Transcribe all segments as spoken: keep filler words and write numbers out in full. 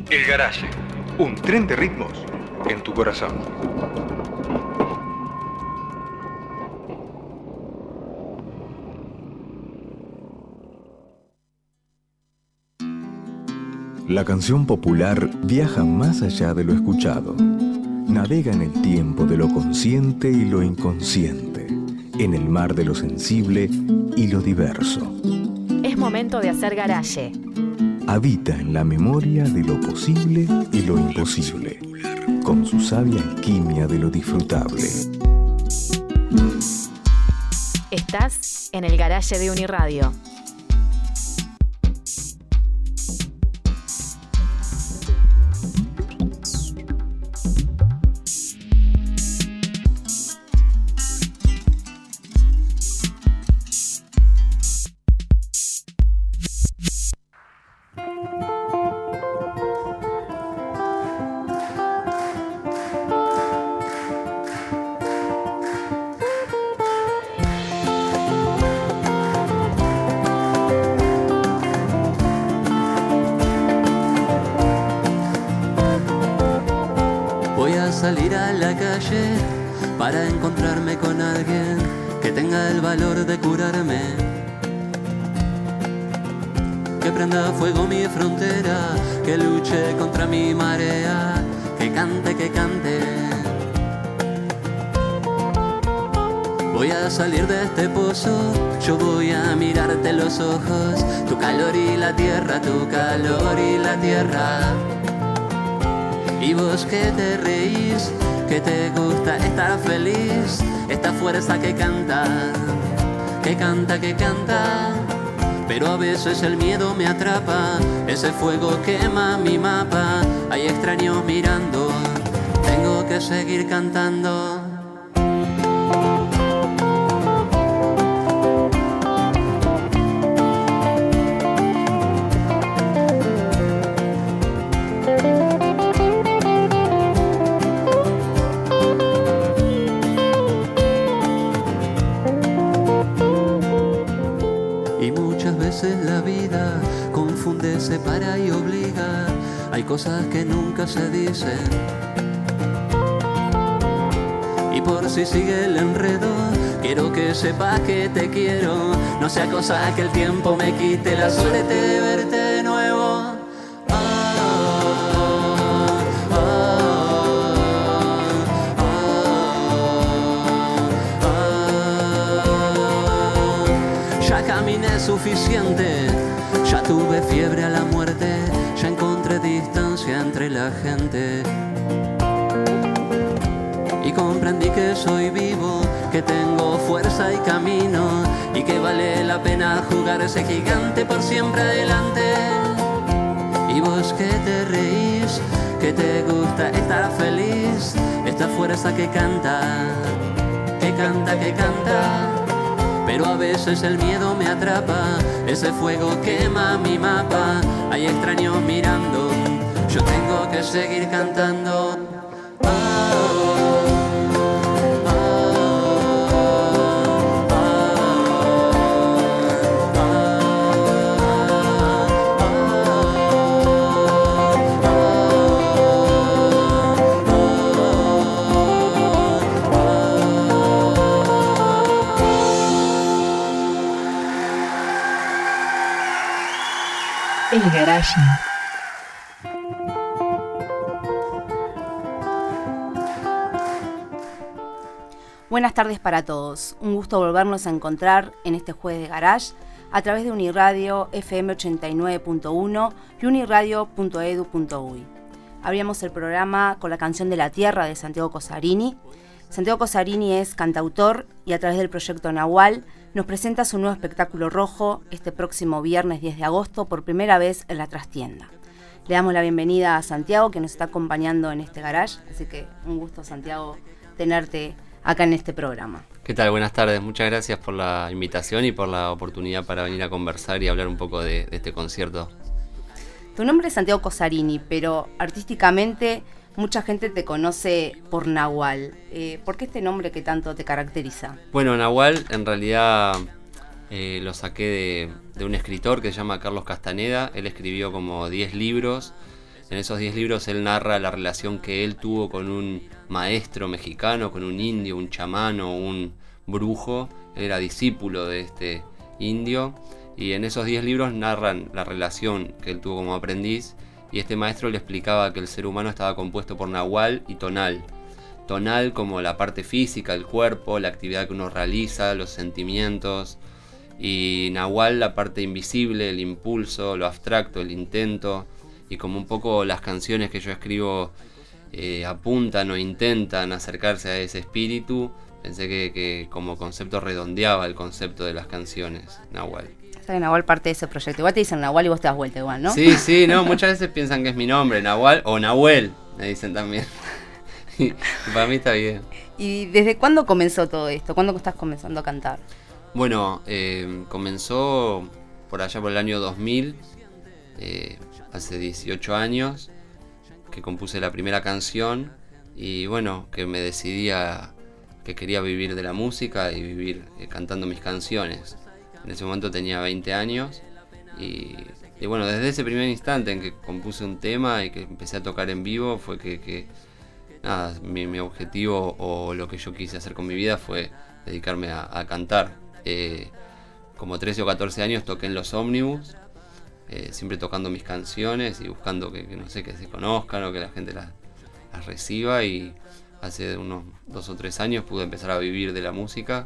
El Garage, un tren de ritmos en tu corazón. La canción popular viaja más allá de lo escuchado. Navega en el tiempo de lo consciente y lo inconsciente, en el mar de lo sensible y lo diverso. Es momento de hacer garage. Habita en la memoria de lo posible y lo imposible, con su sabia alquimia de lo disfrutable. Estás en el garage de Uniradio. Salir a la calle para encontrarme con alguien que tenga el valor de curarme, que prenda fuego mi frontera, que luche contra mi marea, que cante, que cante. Voy a salir de este pozo, yo voy a mirarte los ojos, tu calor y la tierra, tu calor y la tierra. Y vos que te reís, que te gusta estar feliz, esta fuerza que canta, que canta, que canta. Pero a veces el miedo me atrapa, ese fuego quema mi mapa. Hay extraños mirando, tengo que seguir cantando. La vida confunde, separa y obliga. Hay cosas que nunca se dicen. Y por si sigue el enredo, quiero que sepas que te quiero. No sea cosa que el tiempo me quite la suerte de verte de nuevo. Caminé suficiente, ya tuve fiebre a la muerte, ya encontré distancia entre la gente. Y comprendí que soy vivo, que tengo fuerza y camino, y que vale la pena jugar ese gigante por siempre adelante. Y vos que te reís, que te gusta estar feliz, esta fuerza que canta, que canta, que canta. Pero a veces el miedo me atrapa, ese fuego quema mi mapa. Hay extraños mirando, yo tengo que seguir cantando. Oh, oh, oh, El Garage. Buenas tardes para todos. Un gusto volvernos a encontrar en este jueves de Garage a través de Uniradio F M ochenta y nueve punto uno y uniradio punto edu punto uy. Abríamos el programa con la canción de La Tierra de Santiago Cosarini. Santiago Cosarini es cantautor y a través del proyecto Nahual nos presenta su nuevo espectáculo rojo este próximo viernes diez de agosto por primera vez en la trastienda. Le damos la bienvenida a Santiago, que nos está acompañando en este garage, así que un gusto, Santiago, tenerte acá en este programa. ¿Qué tal? Buenas tardes, muchas gracias por la invitación y por la oportunidad para venir a conversar y hablar un poco de, de este concierto. Tu nombre es Santiago Cosarini, pero artísticamente mucha gente te conoce por Nahual. Eh, ¿Por qué este nombre que tanto te caracteriza? Bueno, Nahual en realidad eh, lo saqué de, de un escritor que se llama Carlos Castaneda. Él escribió como diez libros En esos diez libros él narra la relación que él tuvo con un maestro mexicano, con un indio, un chamán o un brujo. Él era discípulo de este indio, y en esos diez libros narran la relación que él tuvo como aprendiz, y este maestro le explicaba que el ser humano estaba compuesto por nahual y tonal. Tonal como la parte física, el cuerpo, la actividad que uno realiza, los sentimientos, y nahual la parte invisible, el impulso, lo abstracto, el intento, y como un poco las canciones que yo escribo eh, apuntan o intentan acercarse a ese espíritu, pensé que, que como concepto redondeaba el concepto de las canciones, nahual. O sea que Nahual parte de ese proyecto. Igual te dicen Nahual y vos te das vuelta igual, ¿no? Sí, sí, no, muchas veces piensan que es mi nombre, Nahual, o Nahuel, me dicen también. Y para mí está bien. ¿Y desde cuándo comenzó todo esto? ¿Cuándo estás comenzando a cantar? Bueno, eh, comenzó por allá por el año dos mil, eh, hace dieciocho años, que compuse la primera canción, y bueno, que me decidí a que quería vivir de la música y vivir eh, cantando mis canciones. En ese momento tenía veinte años, y, y bueno, desde ese primer instante en que compuse un tema y que empecé a tocar en vivo, fue que, que nada, mi, mi objetivo o lo que yo quise hacer con mi vida fue dedicarme a, a cantar. Eh, como trece o catorce años toqué en los ómnibus, eh, siempre tocando mis canciones y buscando que, que no sé, que se conozcan o que la gente las, las reciba, y hace unos dos o tres años pude empezar a vivir de la música,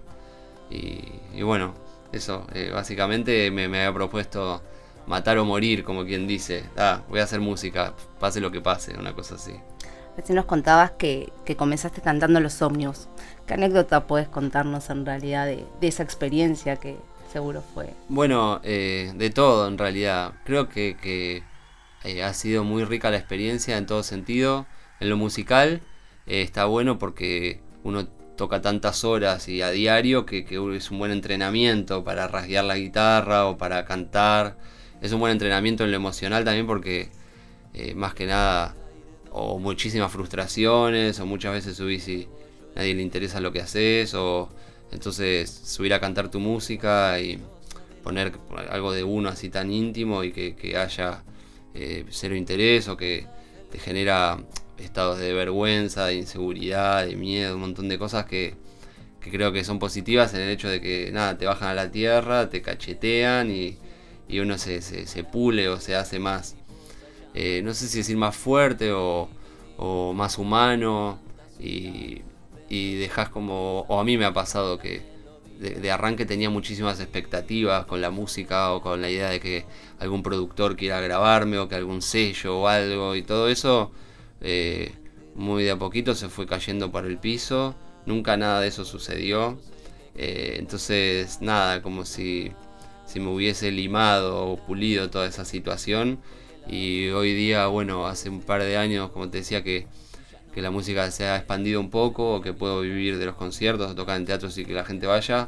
y, y bueno, eso, eh, básicamente me, me había propuesto matar o morir, como quien dice, ah, voy a hacer música, pase lo que pase, una cosa así. Recién nos contabas que, que comenzaste cantando los ómnibus. ¿Qué anécdota puedes contarnos en realidad de, de esa experiencia que seguro fue? Bueno, eh, de todo en realidad. Creo que, que eh, ha sido muy rica la experiencia en todo sentido. En lo musical eh, está bueno porque uno toca tantas horas y a diario que, que es un buen entrenamiento para rasguear la guitarra o para cantar. Es un buen entrenamiento en lo emocional también porque eh, más que nada, o muchísimas frustraciones, o muchas veces subís y nadie le interesa lo que haces, o entonces subir a cantar tu música y poner algo de uno así tan íntimo y que, que haya eh, cero interés, o que te genera estados de vergüenza, de inseguridad, de miedo, un montón de cosas que, que creo que son positivas en el hecho de que nada, te bajan a la tierra, te cachetean y, y uno se, se, se pule o se hace más, eh, no sé si decir más fuerte o, o más humano, y, y dejas como, o a mí me ha pasado que de, de arranque tenía muchísimas expectativas con la música o con la idea de que algún productor quiera grabarme o que algún sello o algo, y todo eso eh, muy de a poquito se fue cayendo por el piso, nunca nada de eso sucedió, eh, entonces nada, como si, si me hubiese limado o pulido toda esa situación. Y hoy día, bueno, hace un par de años, como te decía, que, que la música se ha expandido un poco, o que puedo vivir de los conciertos, o tocar en teatros y que la gente vaya,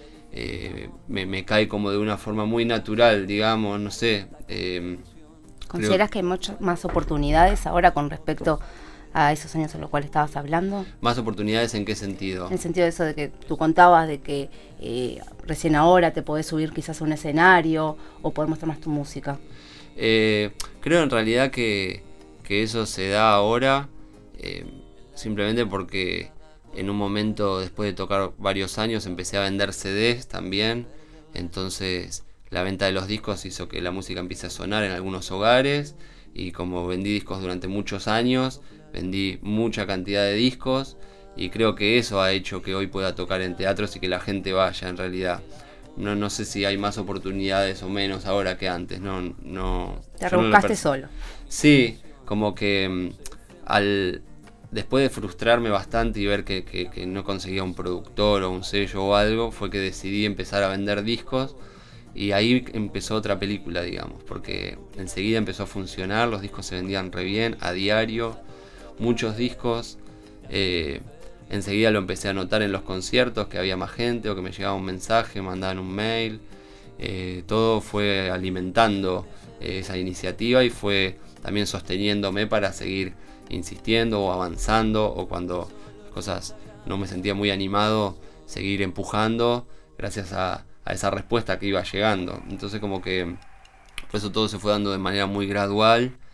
eh, me, me cae como de una forma muy natural, digamos, no sé. Eh, ¿Consideras creo, que hay muchas más oportunidades ahora con respecto a esos años en los cuales estabas hablando? ¿Más oportunidades en qué sentido? En el sentido de eso de que tú contabas de que eh, recién ahora te podés subir quizás a un escenario o poder mostrar más tu música. Eh, creo en realidad que, que eso se da ahora eh, simplemente porque en un momento, después de tocar varios años, empecé a vender C Ds también, entonces la venta de los discos hizo que la música empiece a sonar en algunos hogares, y como vendí discos durante muchos años, vendí mucha cantidad de discos, y creo que eso ha hecho que hoy pueda tocar en teatros y que la gente vaya en realidad. No, no sé si hay más oportunidades o menos ahora que antes, no, no. Te rebuscaste no solo. Sí, como que al después de frustrarme bastante y ver que, que, que no conseguía un productor o un sello o algo, fue que decidí empezar a vender discos, y ahí empezó otra película, digamos, porque enseguida empezó a funcionar, los discos se vendían re bien, a diario, muchos discos. Eh, Enseguida lo empecé a notar en los conciertos, que había más gente, o que me llegaba un mensaje, me mandaban un mail. Eh, todo fue alimentando eh, esa iniciativa y fue también sosteniéndome para seguir insistiendo o avanzando, o cuando las cosas no me sentía muy animado, seguir empujando gracias a, a esa respuesta que iba llegando. Entonces como que por eso todo se fue dando de manera muy gradual,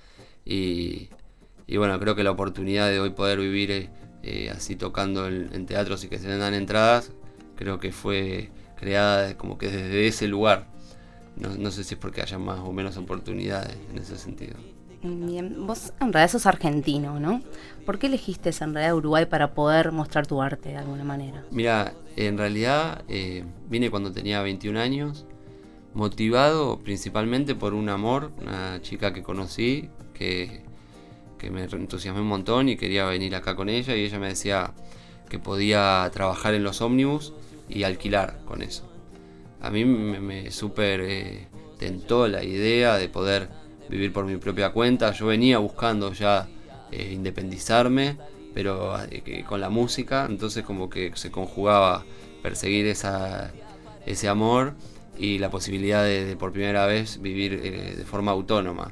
Y, y bueno, creo que la oportunidad de hoy poder vivir eh, eh, así tocando en, en teatros y que se vendan entradas, creo que fue creada como que desde ese lugar. No, no sé si es porque haya más o menos oportunidades en ese sentido. Bien, vos en realidad sos argentino, ¿no? ¿Por qué elegiste en realidad Uruguay para poder mostrar tu arte de alguna manera? Mira, en realidad eh, vine cuando tenía veintiún años, motivado principalmente por un amor, una chica que conocí, que, que me entusiasmé un montón y quería venir acá con ella, y ella me decía que podía trabajar en los ómnibus y alquilar con eso. A mí me, me súper eh, tentó la idea de poder vivir por mi propia cuenta. Yo venía buscando ya eh, independizarme, pero eh, con la música, entonces como que se conjugaba perseguir esa, ese amor y la posibilidad de, de por primera vez vivir eh, de forma autónoma.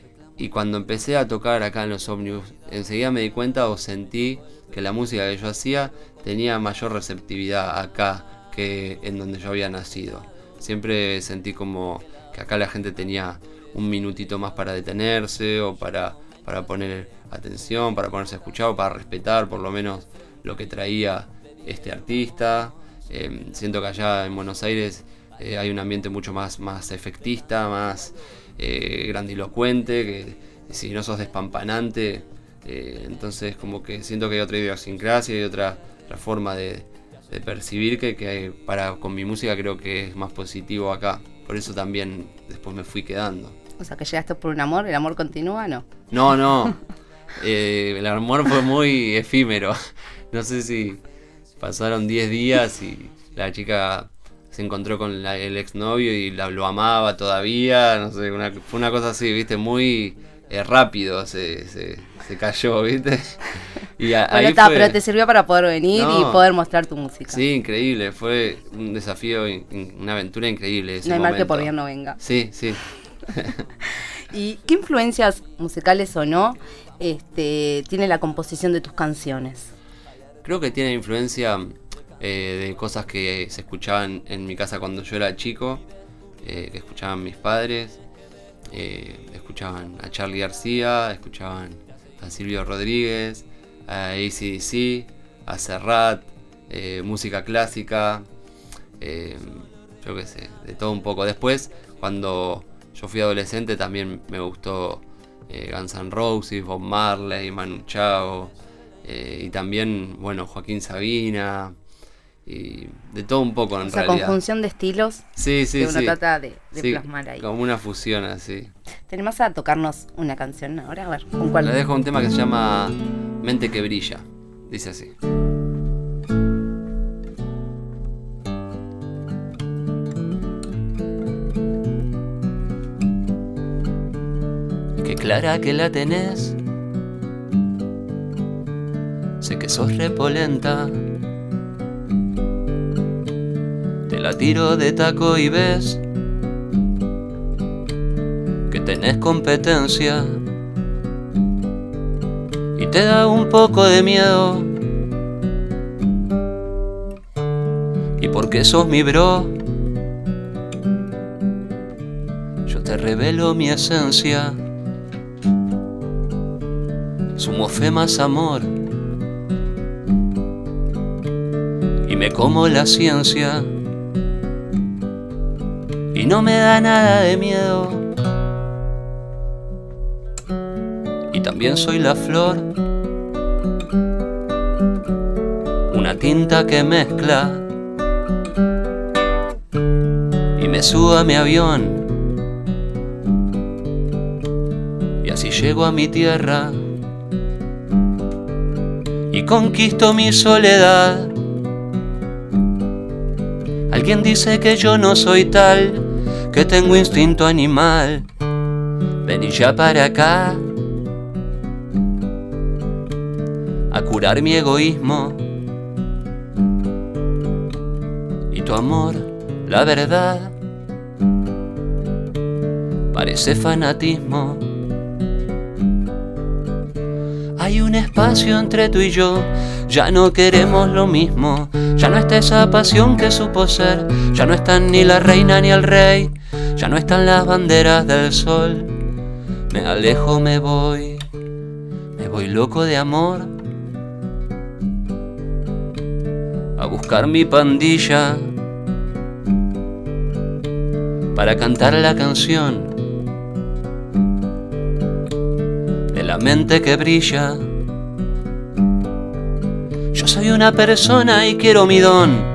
Y cuando empecé a tocar acá en los ómnibus, enseguida me di cuenta o sentí que la música que yo hacía tenía mayor receptividad acá que en donde yo había nacido. Siempre sentí como que acá la gente tenía un minutito más para detenerse o para, para poner atención, para ponerse a escuchar o para respetar por lo menos lo que traía este artista. Eh, siento que allá en Buenos Aires eh, hay un ambiente mucho más, más efectista, más eh, grandilocuente, que si no sos despampanante, eh, entonces como que siento que hay otra idiosincrasia y otra, otra forma de, de percibir que, que para con mi música creo que es más positivo acá. Por eso también después me fui quedando. O sea, que llegaste por un amor, ¿el amor continúa, no? No, no. Eh, el amor fue muy efímero. No sé si pasaron diez días y la chica se encontró con la, el exnovio y la, lo amaba todavía. No sé, una, fue una cosa así, ¿viste? Muy eh, rápido se, se, se cayó, ¿viste? Y a, bueno, ahí está, fue... pero te sirvió para poder venir no, y poder mostrar tu música. Sí, increíble. Fue un desafío, una aventura increíble ese No hay momento. mal que por bien no venga. Sí, sí. ¿Y qué influencias musicales o no este, tiene la composición de tus canciones? Creo que tiene influencia eh, de cosas que se escuchaban en mi casa cuando yo era chico, eh, que escuchaban mis padres, eh, escuchaban a Charly García, escuchaban a Silvio Rodríguez, a A C D C, a Serrat, eh, música clásica, eh, yo qué sé, de todo un poco. Después, cuando yo fui adolescente, también me gustó eh, Guns N' Roses, Bob Marley, Manu Chao, eh, y también, bueno, Joaquín Sabina, y de todo un poco en o sea, realidad. Conjunción de estilos sí, sí, que uno sí. trata de, de sí, plasmar ahí. Como una fusión así. ¿Te animás a tocarnos una canción ahora? A ver, ¿con cuál? Le dejo un tema que se llama Mente que brilla, dice así. Qué clara que la tenés, sé que sos repolenta, te la tiro de taco y ves que tenés competencia y te da un poco de miedo. Y porque sos mi bro, yo te revelo mi esencia. Sumo fe más amor y me como la ciencia y no me da nada de miedo. Y también soy la flor, una tinta que mezcla y me subo a mi avión y así llego a mi tierra y conquisto mi soledad. Alguien dice que yo no soy tal, que tengo instinto animal. Vení ya para acá a curar mi egoísmo y tu amor, la verdad, parece fanatismo. Hay un espacio entre tú y yo, ya no queremos lo mismo. Ya no está esa pasión que supo ser, ya no están ni la reina ni el rey, ya no están las banderas del sol. Me alejo, me voy, me voy loco de amor, a buscar mi pandilla para cantar la canción de la mente que brilla. Yo soy una persona y quiero mi don.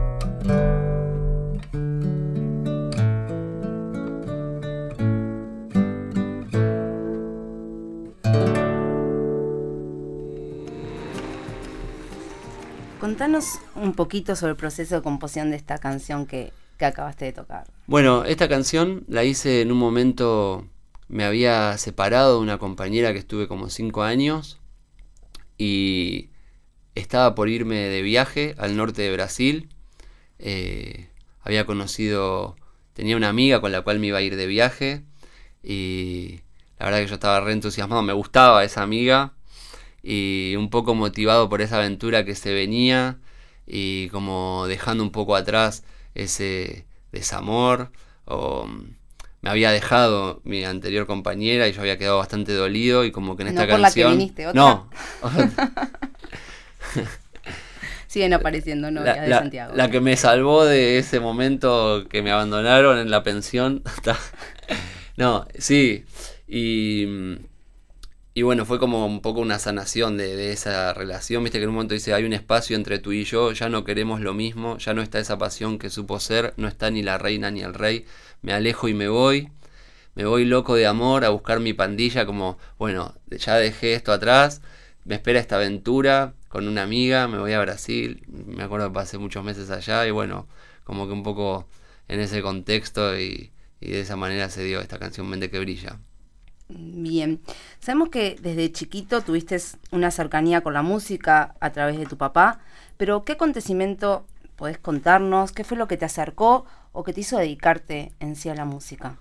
Contanos un poquito sobre el proceso de composición de esta canción que, que acabaste de tocar. Bueno, esta canción la hice en un momento, me había separado de una compañera que estuve como cinco años y estaba por irme de viaje al norte de Brasil. Eh, había conocido, tenía una amiga con la cual me iba a ir de viaje y la verdad que yo estaba re entusiasmado, me gustaba esa amiga y un poco motivado por esa aventura que se venía y como dejando un poco atrás ese desamor. O, me había dejado mi anterior compañera y yo había quedado bastante dolido y como que en esta no por canción... La que viniste, ¿otra? No. Siguen apareciendo novias la, de la, Santiago. La que me salvó de ese momento que me abandonaron en la pensión. No, sí. Y, y bueno, fue como un poco una sanación de, de esa relación. Viste que en un momento dice, hay un espacio entre tú y yo, ya no queremos lo mismo, ya no está esa pasión que supo ser, no está ni la reina ni el rey. Me alejo y me voy. Me voy loco de amor a buscar mi pandilla, como, bueno, ya dejé esto atrás, me espera esta aventura con una amiga, me voy a Brasil, me acuerdo que pasé muchos meses allá y bueno, como que un poco en ese contexto y, y de esa manera se dio esta canción Mente que Brilla. Bien, sabemos que desde chiquito tuviste una cercanía con la música a través de tu papá, pero ¿qué acontecimiento podés contarnos? ¿Qué fue lo que te acercó o que te hizo dedicarte en sí a la música?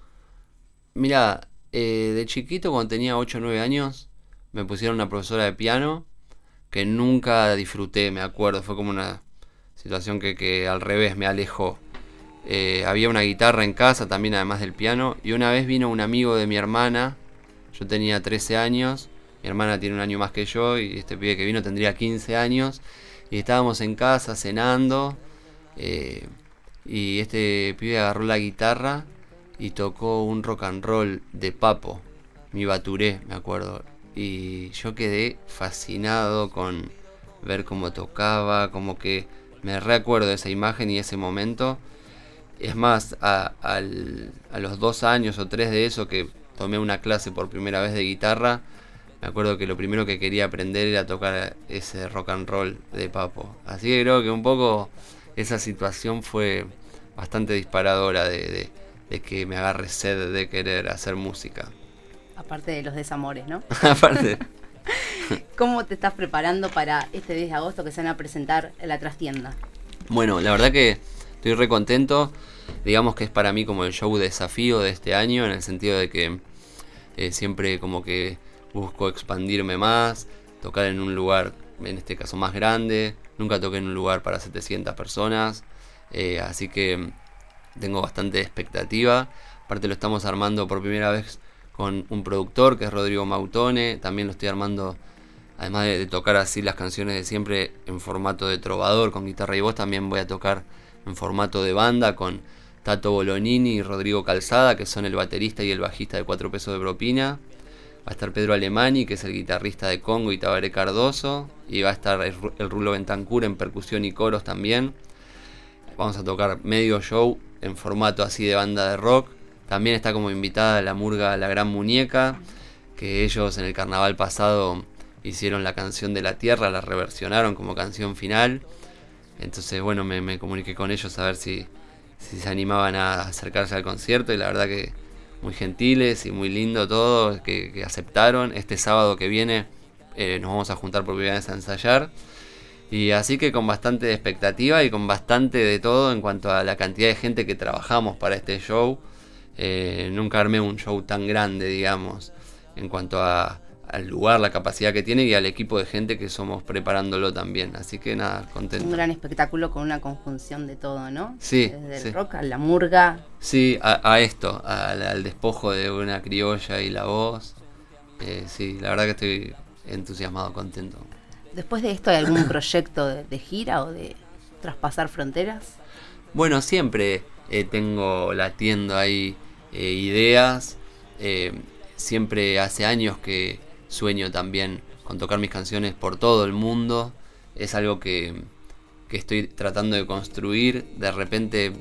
Mira, eh, de chiquito cuando tenía ocho o nueve años me pusieron una profesora de piano que nunca disfruté, me acuerdo, fue como una situación que, que al revés me alejó. Eh, había una guitarra en casa también además del piano y una vez vino un amigo de mi hermana, yo tenía trece años, mi hermana tiene un año más que yo y este pibe que vino tendría quince años y estábamos en casa cenando eh, y este pibe agarró la guitarra y tocó un rock and roll de Papo, Mi Baturé, me acuerdo. Y yo quedé fascinado con ver cómo tocaba, como que me recuerdo de esa imagen y ese momento. Es más, a, al, a los dos años o tres de eso que tomé una clase por primera vez de guitarra, me acuerdo que lo primero que quería aprender era tocar ese rock and roll de Papo. Así que creo que un poco esa situación fue bastante disparadora de... de de que me agarre sed de querer hacer música. Aparte de los desamores, ¿no? Aparte. ¿Cómo te estás preparando para este diez de agosto que se van a presentar en la trastienda? Bueno, la verdad que estoy re contento. Digamos que es para mí como el show desafío de este año, en el sentido de que eh, siempre como que busco expandirme más, tocar en un lugar, en este caso más grande. Nunca toqué en un lugar para setecientas personas, eh, así que tengo bastante expectativa. Aparte lo estamos armando por primera vez con un productor que es Rodrigo Mautone. También lo estoy armando, además de, de tocar así las canciones de siempre en formato de trovador con guitarra y voz, también voy a tocar en formato de banda con Tato Bolonini y Rodrigo Calzada, que son el baterista y el bajista de Cuatro Pesos de Propina. Va a estar Pedro Alemani, que es el guitarrista de Congo y Tabaré Cardoso, y va a estar el, el Rulo Bentancur en percusión y coros también. Vamos a tocar medio show en formato así de banda de rock. También está como invitada la murga La Gran Muñeca, que ellos en el carnaval pasado hicieron la canción de La Tierra, la reversionaron como canción final. Entonces bueno, me, me comuniqué con ellos a ver si, si se animaban a acercarse al concierto y la verdad que muy gentiles y muy lindo todo, que, que aceptaron. Este sábado que viene eh, nos vamos a juntar por primera vez a ensayar. Y así que con bastante expectativa y con bastante de todo en cuanto a la cantidad de gente que trabajamos para este show. Eh, nunca armé un show tan grande, digamos, en cuanto a, al lugar, la capacidad que tiene y al equipo de gente que somos preparándolo también. Así que nada, contento. Un gran espectáculo con una conjunción de todo, ¿no? Sí. Desde sí. el rock a la murga. Sí, a, a esto, al, al despojo de una criolla y la voz. Eh, sí, la verdad que estoy entusiasmado, contento. Después de esto, ¿hay algún proyecto de, de gira o de traspasar fronteras? Bueno, siempre eh, tengo latiendo ahí eh, ideas. Eh, siempre hace años que sueño también con tocar mis canciones por todo el mundo. Es algo que, que estoy tratando de construir de repente,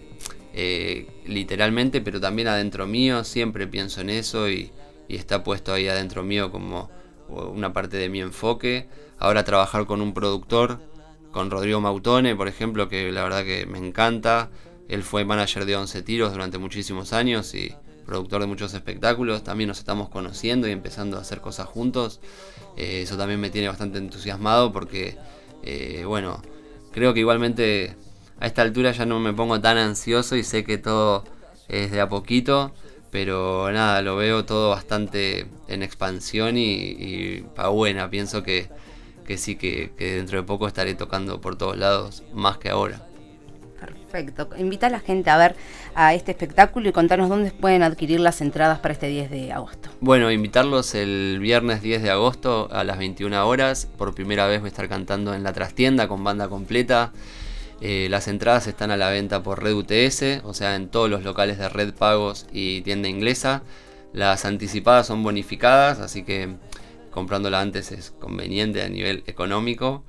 eh, literalmente, pero también adentro mío. Siempre pienso en eso y, y está puesto ahí adentro mío como una parte de mi enfoque. Ahora trabajar con un productor, con Rodrigo Mautone, por ejemplo, que la verdad que me encanta. Él fue manager de Once Tiros durante muchísimos años y productor de muchos espectáculos. También nos estamos conociendo y empezando a hacer cosas juntos. Eh, eso también me tiene bastante entusiasmado porque, eh, bueno, creo que igualmente a esta altura ya no me pongo tan ansioso y sé que todo es de a poquito. Pero nada, lo veo todo bastante en expansión y, y pa' buena. Pienso que, que sí, que, que dentro de poco estaré tocando por todos lados, más que ahora. Perfecto. Invita a la gente a ver a este espectáculo y contanos dónde pueden adquirir las entradas para este diez de agosto. Bueno, invitarlos el viernes diez de agosto a las veintiuna horas. Por primera vez voy a estar cantando en La Trastienda con banda completa. Eh, las entradas están a la venta por Red U T S, o sea, en todos los locales de Red Pagos y Tienda Inglesa. Las anticipadas son bonificadas, así que comprándola antes es conveniente a nivel económico.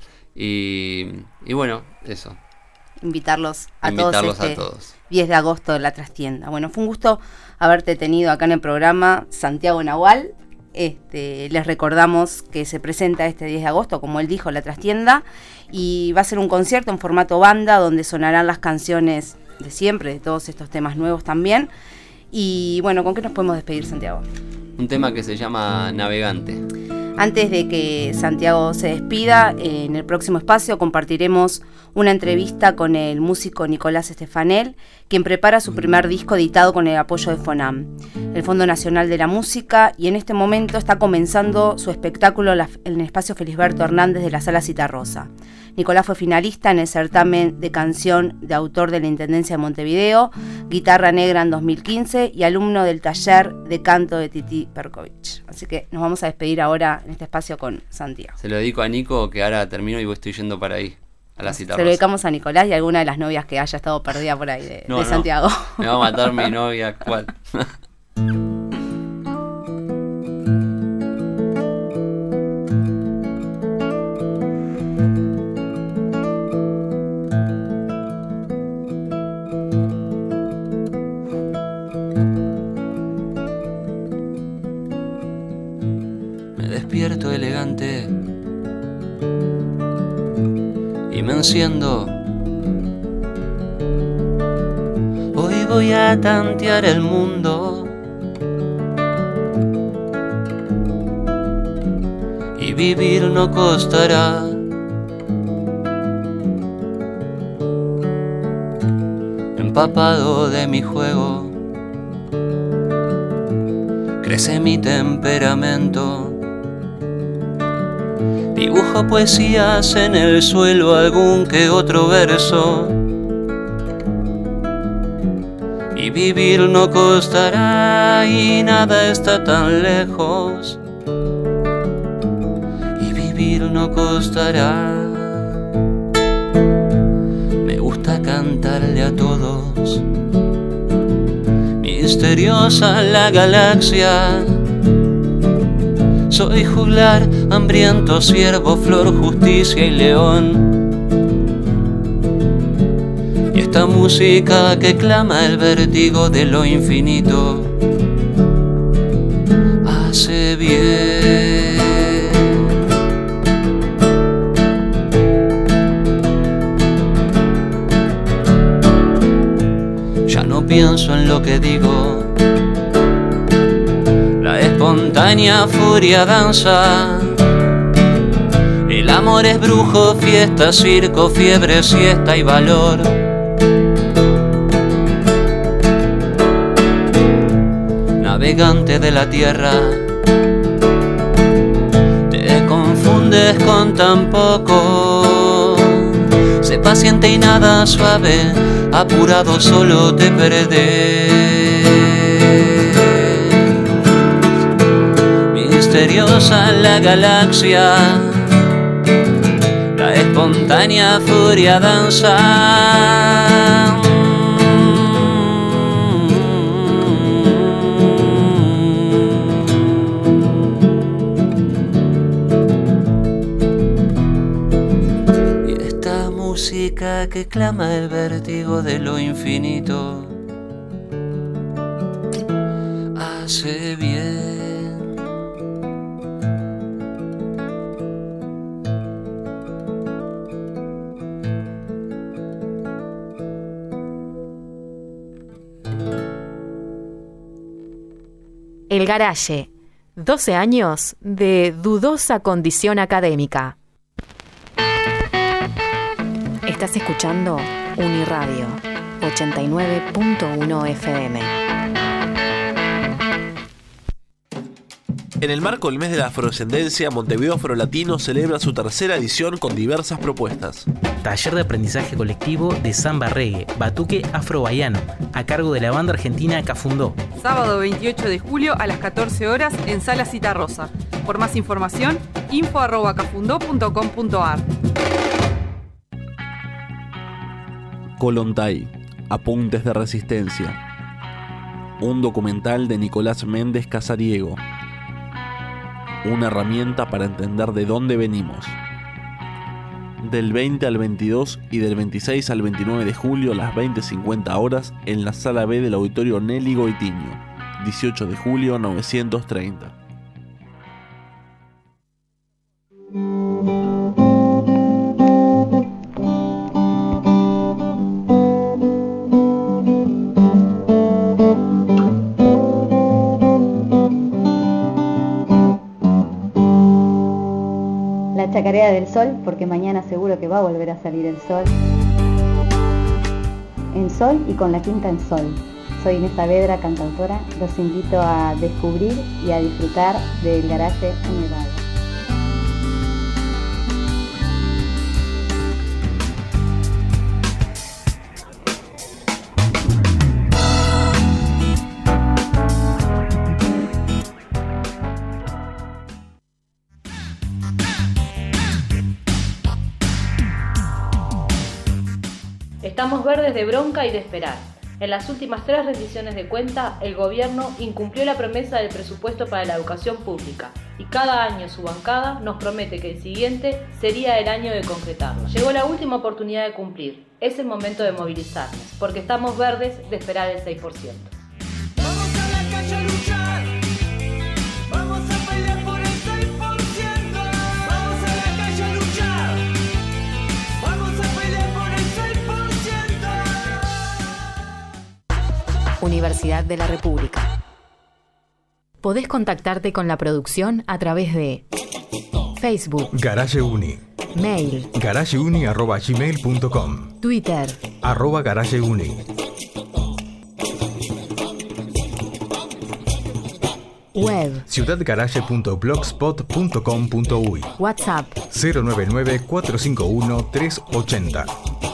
Y, y bueno, eso. Invitarlos a Invitarlos todos este a todos. diez de agosto en La Trastienda. Bueno, fue un gusto haberte tenido acá en el programa, Santiago Nahual. Este, les recordamos que se presenta este diez de agosto, como él dijo, La Trastienda, y va a ser un concierto en formato banda donde sonarán las canciones de siempre, de todos estos temas nuevos también. Y bueno, ¿con qué nos podemos despedir, Santiago? Un tema que se llama Navegante. Antes de que Santiago se despida, en el próximo espacio compartiremos una entrevista con el músico Nicolás Estefanel, quien prepara su primer disco editado con el apoyo de FONAM, el Fondo Nacional de la Música, y en este momento está comenzando su espectáculo en el espacio Felisberto Hernández de la Sala Citarrosa. Nicolás fue finalista en el certamen de canción de autor de la Intendencia de Montevideo, Guitarra Negra en dos mil quince y alumno del taller de canto de Titi Perkovich. Así que nos vamos a despedir ahora en este espacio con Santiago. Se lo dedico a Nico, que ahora termino y estoy yendo para ahí, a la cita. Se lo dedicamos a Nicolás y a alguna de las novias que haya estado perdida por ahí de, no, de no. Santiago. Me va a matar mi novia actual. Despierto elegante y me enciendo. Hoy voy a tantear el mundo y vivir no costará. Empapado de mi juego, crece mi temperamento. Dibujo poesías en el suelo, algún que otro verso. Y vivir no costará y nada está tan lejos. Y vivir no costará. Me gusta cantarle a todos. Misteriosa la galaxia. Soy juglar, hambriento, ciervo, flor, justicia y león. Y esta música que clama el vértigo de lo infinito hace bien. Ya no pienso en lo que digo. La espontánea furia danza. El amor es brujo, fiesta, circo, fiebre, siesta y valor. Navegante de la tierra, andes con tan poco. Sé paciente y nada suave, apurado solo te perdés. Misteriosa la galaxia, la espontánea furia danza. Y esta música que clama el vértigo de lo infinito hace bien. El Garage, doce años de dudosa condición académica. Estás escuchando Uniradio ochenta y nueve punto uno F M. En el marco del mes de la afrodescendencia, Montevideo Afrolatino celebra su tercera edición con diversas propuestas. Taller de aprendizaje colectivo de samba reggae, batuque afro-baiano, a cargo de la banda argentina Cafundó. Sábado veintiocho de julio a las catorce horas en Sala Citarrosa. Por más información, info arroba cafundó punto com punto ar. Colontay, Apuntes de Resistencia. Un documental de Nicolás Méndez Casariego. Una herramienta para entender de dónde venimos. Del veinte al veintidós y del veintiséis al veintinueve de julio a las veinte cincuenta horas en la Sala B del Auditorio Nelly Goitiño. dieciocho de julio novecientos treinta. Chacarera del Sol, porque mañana seguro que va a volver a salir el sol. En Sol y con la Quinta en Sol. Soy Inés Saavedra, cantautora. Los invito a descubrir y a disfrutar del Garage Uniradio. Estamos verdes de bronca y de esperar. En las últimas tres rendiciones de cuenta, el gobierno incumplió la promesa del presupuesto para la educación pública y cada año su bancada nos promete que el siguiente sería el año de concretarlo. Llegó la última oportunidad de cumplir. Es el momento de movilizarnos, porque estamos verdes de esperar el seis por ciento. Vamos a la calle a luchar. Vamos a pelear por el seis por ciento. Vamos a la calle a luchar. Vamos a pelear por el seis por ciento. Universidad de la República. Podés contactarte con la producción a través de Facebook, Garage Uni, mail, garageuni arroba gmail punto com, Twitter, arroba garageuni, web, ciudadgarage punto blogspot punto com punto uy, WhatsApp cero nueve nueve cuatro cinco uno tres ocho cero.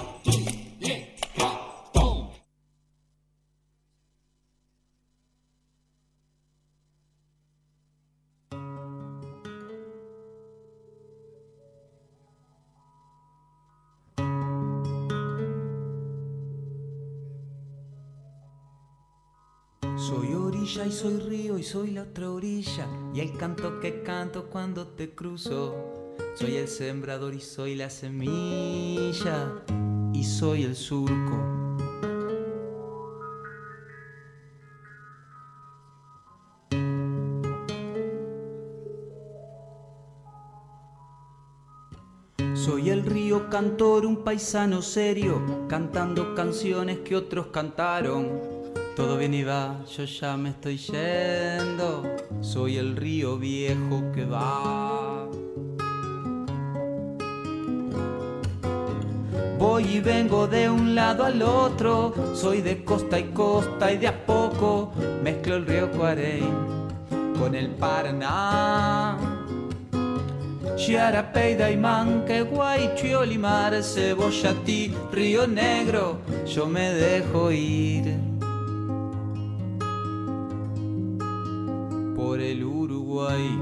Soy orilla y soy río y soy la otra orilla, y el canto que canto cuando te cruzo. Soy el sembrador y soy la semilla, y soy el surco. Soy el río cantor, un paisano serio, cantando canciones que otros cantaron. Todo bien y va, yo ya me estoy yendo. Soy el río viejo que va. Voy y vengo de un lado al otro. Soy de costa y costa y de a poco mezclo el río Cuarey con el Paraná. Yarapey, Daimán, Queguay, Chiolimar, Cebollatí, Río Negro, yo me dejo ir por el Uruguay.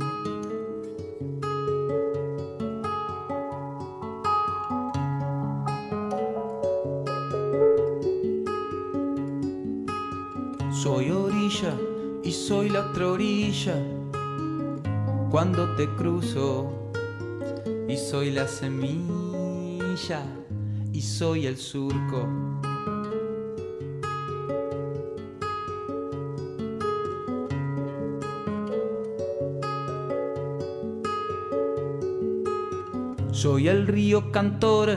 Soy orilla y soy la otra orilla cuando te cruzo, y soy la semilla y soy el surco. Soy el río cantor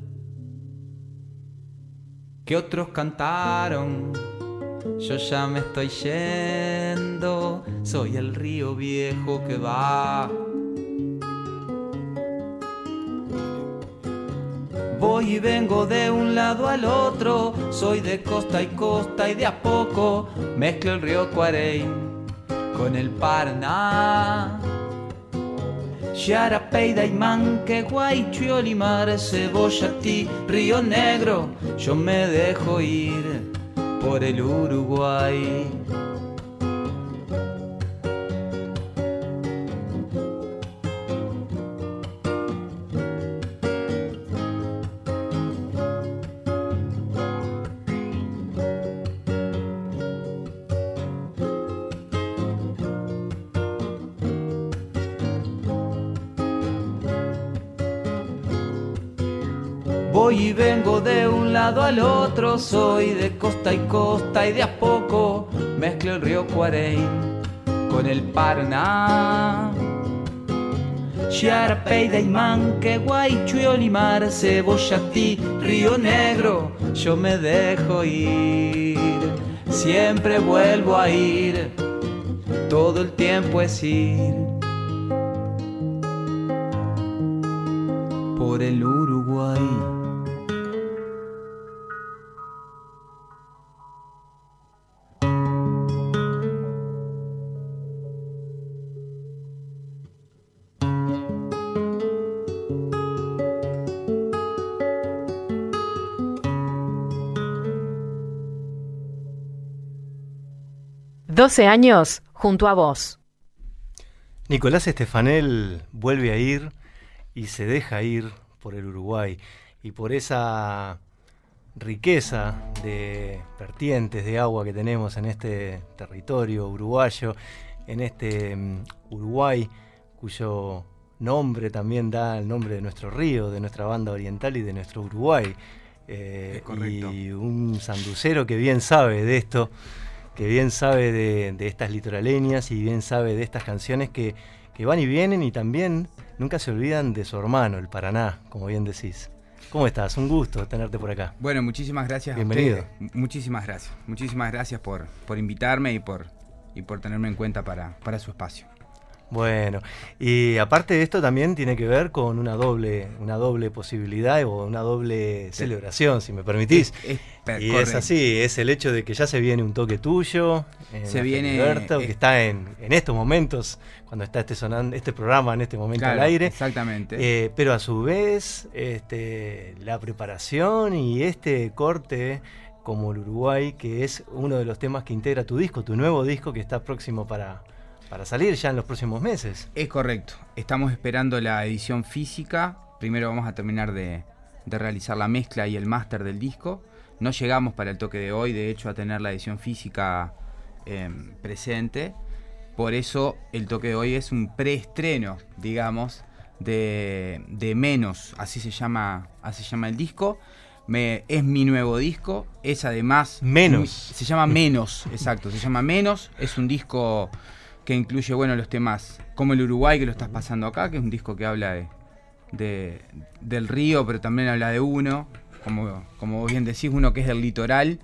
que otros cantaron. Yo ya me estoy yendo, soy el río viejo que va. Voy y vengo de un lado al otro, soy de costa y costa y de a poco mezclo el río Cuarey con el Paraná. Yarapey, Daimán, Queguay, Chiolimar, Cebollatí, Río Negro, yo me dejo ir por el Uruguay. Voy y vengo de un lado al otro, soy de costa y costa y de a poco mezclo el río Cuarey con el Paraná. Yarapey, Daimán, Queguay, Chiolimar, Cebollatí, Río Negro, yo me dejo ir, siempre vuelvo a ir, todo el tiempo es ir por el Uruguay. doce años junto a vos. Nicolás Estefanel vuelve a ir y se deja ir por el Uruguay, y por esa riqueza de vertientes de agua que tenemos en este territorio uruguayo, en este um, Uruguay cuyo nombre también da el nombre de nuestro río, de nuestra banda oriental y de nuestro Uruguay. Eh, y un sanducero que bien sabe de esto, que bien sabe de, de estas litoraleñas y bien sabe de estas canciones que, que van y vienen, y también nunca se olvidan de su hermano, el Paraná, como bien decís. ¿Cómo estás? Un gusto tenerte por acá. Bueno, muchísimas gracias. Bienvenido. A usted. Muchísimas gracias. Muchísimas gracias por, por invitarme y por, y por tenerme en cuenta para, para su espacio. Bueno, y aparte de esto también tiene que ver con una doble, una doble posibilidad o una doble celebración, si me permitís. Es, es, y correcto. Es así, es el hecho de que ya se viene un toque tuyo, en se viene Filiberto, eh, que está en, en estos momentos, cuando está este sonando, este programa en este momento claro, al aire. Exactamente. Eh, pero a su vez, este, la preparación y este corte como el Uruguay, que es uno de los temas que integra tu disco, tu nuevo disco que está próximo para... para salir ya en los próximos meses. Es correcto. Estamos esperando la edición física. Primero vamos a terminar de, de realizar la mezcla y el máster del disco. No llegamos para el toque de hoy, de hecho, a tener la edición física eh, presente. Por eso el toque de hoy es un preestreno, digamos, de, de Menos. Así se llama, así se llama el disco. Me, es mi nuevo disco. Es además... Menos. Mi, se llama Menos, exacto. Se llama Menos. Es un disco... que incluye, bueno, los temas como el Uruguay, que lo estás pasando acá, que es un disco que habla de, de del río, pero también habla de uno, como, como bien decís, uno que es del litoral.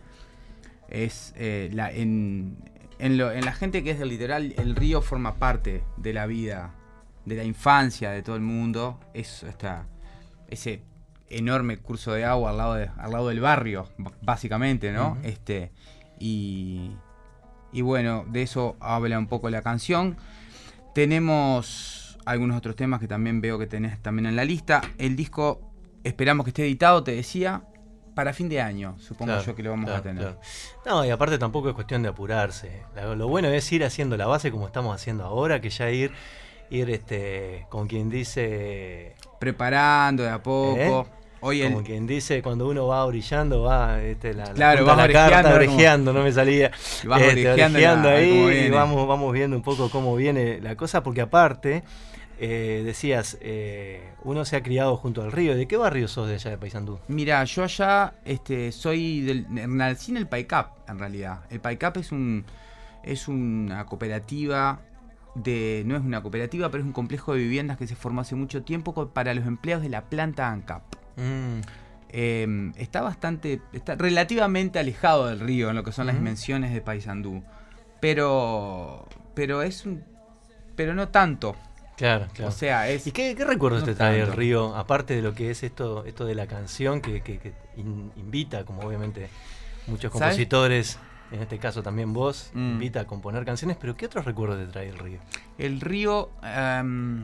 Es eh, la, en, en, lo, en la gente que es del litoral, el río forma parte de la vida, de la infancia de todo el mundo. Es esta, ese enorme curso de agua al lado, de, al lado del barrio, básicamente, ¿no? Uh-huh. Este, y... Y bueno, de eso habla un poco la canción. Tenemos algunos otros temas que también veo que tenés también en la lista. El disco esperamos que esté editado, te decía, para fin de año, supongo Claro, yo que lo vamos claro, a tener. claro. No, y aparte tampoco es cuestión de apurarse. Lo, lo bueno es ir haciendo la base como estamos haciendo ahora, que ya ir, ir este, con quien dice... Preparando de a poco. ¿Eh? Hoy Como el- quien dice, cuando uno va orillando, va este, la, la Claro, punta vas de la carta, orejeando, como- orejeando, no me salía. Y vas Este, orejeando orejeando la- ahí cómo y viene. vamos, vamos viendo un poco cómo viene la cosa, porque aparte, eh, decías, eh, uno se ha criado junto al río. ¿De qué barrio sos de allá de Paysandú? Mira, yo allá este, soy del. Nací en el PAICAP, en realidad. El PAICAP es un es una cooperativa de. No es una cooperativa, pero es un complejo de viviendas que se formó hace mucho tiempo co- para los empleados de la planta ANCAP. Mm. Eh, está bastante. Está relativamente alejado del río en lo que son las Ujú. dimensiones de Paysandú. Pero. Pero es un. Pero no tanto. Claro, claro. O sea, es. ¿Y qué, qué recuerdos no te trae el tanto. río? Aparte de lo que es esto esto de la canción, que, que- que in- invita, como obviamente muchos ¿Sabes? compositores, en este caso también vos, Mm. invita a componer canciones, pero ¿qué otros recuerdos te trae el río? El río. em,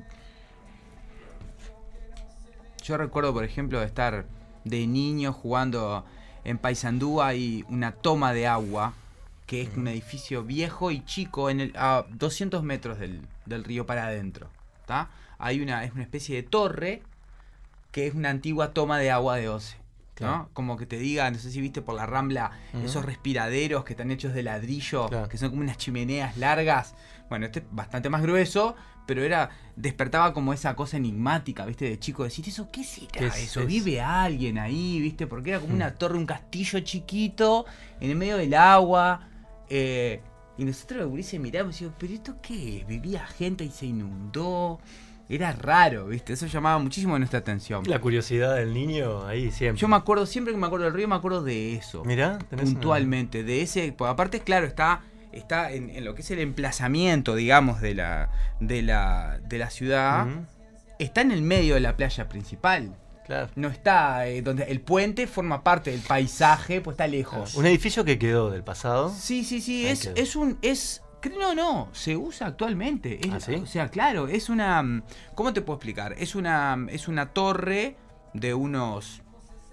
yo recuerdo, por ejemplo, de estar de niño jugando en Paysandú. Hay una toma de agua, que es un edificio viejo y chico, en el, a doscientos metros del, del río para adentro. ¿Tá? Hay una, es una especie de torre que es una antigua toma de agua de Oce. ¿No? Claro. Como que te diga, no sé si viste por la Rambla, Ujú. esos respiraderos que están hechos de ladrillo, Claro. que son como unas chimeneas largas. Bueno, este es bastante más grueso, pero era despertaba como esa cosa enigmática, ¿viste? De chico, decir, ¿eso qué será ¿Qué es- eso? es? ¿Vive alguien ahí, viste? Porque era como Mm. una torre, un castillo chiquito, en el medio del agua. eh, y nosotros los gurises miramos y decíamos, ¿pero esto qué es? ¿Vivía gente y se inundó? Era raro, ¿viste? Eso llamaba muchísimo nuestra atención. La curiosidad del niño ahí siempre. Yo me acuerdo, siempre que me acuerdo del río, me acuerdo de eso. Mirá, tenés una- Puntualmente, de ese. Pues aparte, claro, está, está en, en lo que es el emplazamiento, digamos, de la, de la, de la ciudad. Ujú. Está en el medio de la playa principal. Claro. No está eh, donde el puente forma parte del paisaje, pues está lejos. Un edificio que quedó del pasado. Sí, sí, sí, Ahí es, quedó. es un. Es, cre- no, no, se usa actualmente. Es- ¿Ah, sí? O sea, claro, es una. ¿Cómo te puedo explicar? Es una, es una torre de unos.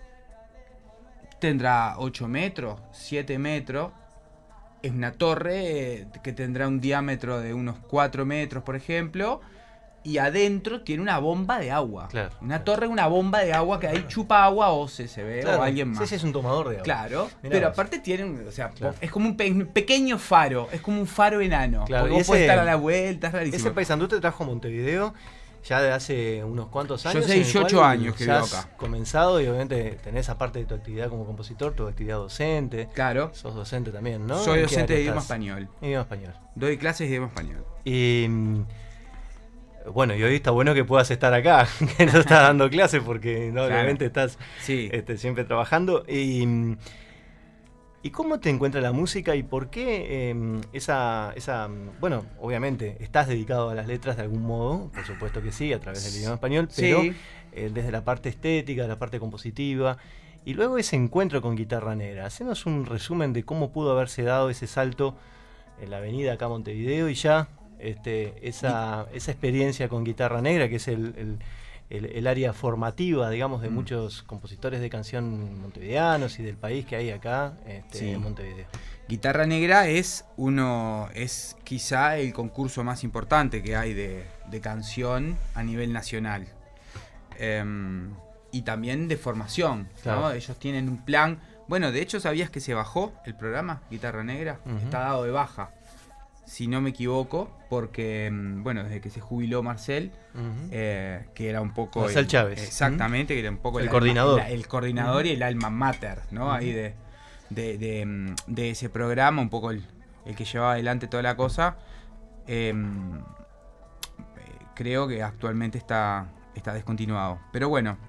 Tendrá ocho metros, siete metros. Es una torre eh, que tendrá un diámetro de unos cuatro metros, por ejemplo. Y adentro tiene una bomba de agua. Claro, Una torre, una bomba de agua que ahí chupa agua o se, se ve Claro, o alguien más. sí, sí, es un tomador de agua. Claro, Mirá pero vos. aparte tiene un, o sea, Claro. es como un pe- pequeño faro, es como un faro enano. Claro, Porque y vos podés ese- estar a la vuelta, es rarísimo. Ese Paysandú te trajo a Montevideo ya de hace unos cuantos Yo años. sé en el dieciocho cual años que ya vivo has acá. comenzado y obviamente tenés, aparte de tu actividad como compositor, tu actividad docente. Claro. Sos docente también, ¿no? Soy ¿En qué docente área de idioma estás? español. Idioma español. Doy clases de idioma español. Y mm, bueno, y hoy está bueno que puedas estar acá, que no estás dando clases porque no, Claro. obviamente estás Sí. este, siempre trabajando. Y, mm, ¿y cómo te encuentra la música y por qué eh, esa, esa, mm, bueno, obviamente estás dedicado a las letras de algún modo, por supuesto que sí, a través del idioma español, Sí. pero eh, desde la parte estética, la parte compositiva, y luego ese encuentro con Guitarra Negra. Hacenos un resumen de cómo pudo haberse dado ese salto en la avenida acá a Montevideo y ya este, esa, esa experiencia con Guitarra Negra, que es el, el- el- el área formativa, digamos, de Mm. muchos compositores de canción montevideanos y del país que hay acá este, Sí. en Montevideo. Guitarra Negra es uno, es quizá el concurso más importante que hay de, de canción a nivel nacional. Em, y también de formación, ¿no? Claro. Ellos tienen un plan. Bueno, de hecho, ¿sabías que se bajó el programa Guitarra Negra? Ujú. Está dado de baja, si no me equivoco, porque, mm, bueno, desde que se jubiló Marcel, Ujú. eh, que era un poco... Marcel el- Chávez. Exactamente, que era un poco El alma- coordinador. el, el coordinador y el alma mater, ¿no? Ujú. Ahí de, de, de, mm, de ese programa, un poco el, el que llevaba adelante toda la cosa. Em, eh, creo que actualmente está, está descontinuado. Pero bueno,